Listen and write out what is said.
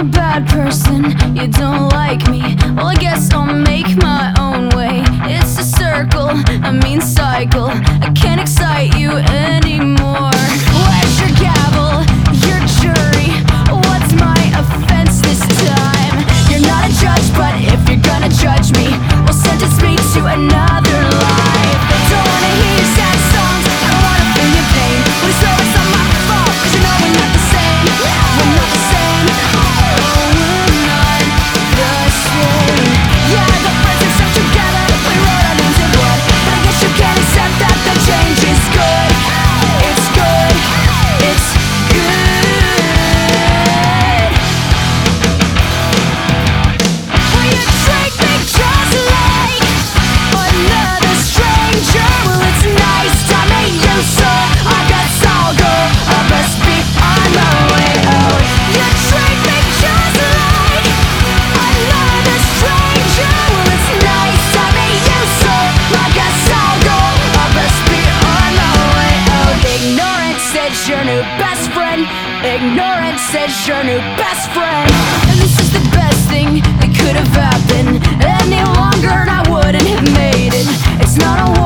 a bad person, you don't like me. Well, I guess I'll make my own way. It's a circle, a mean cycle. I can't excite you anymore. Where's your gavel, your jury? What's my offense this time? You're not a judge, but if you're gonna judge me, well, sentence me to another life. Don't wanna hear your sad songs, I don't wanna feel your pain. But it's always not my fault, 'cause you know we're not the same. We're not the same. Oh, we're not the same. Yeah, I got friends that stuck together, we wrote our names in blood. But I guess you can't accept that the change is good. It's good. It's good. Will you treat me just like another stranger? Well, it's nice to meet you, so I guess I'll go. I must be on my way out. You treat me just like another stranger. Well, it's nice to meet you, so I guess I'll go. I must be on my way out. Ignorance is your new best friend. Ignorance is your new best friend. And this is the best thing that could have happened. Any longer and I wouldn't have made it. It's not a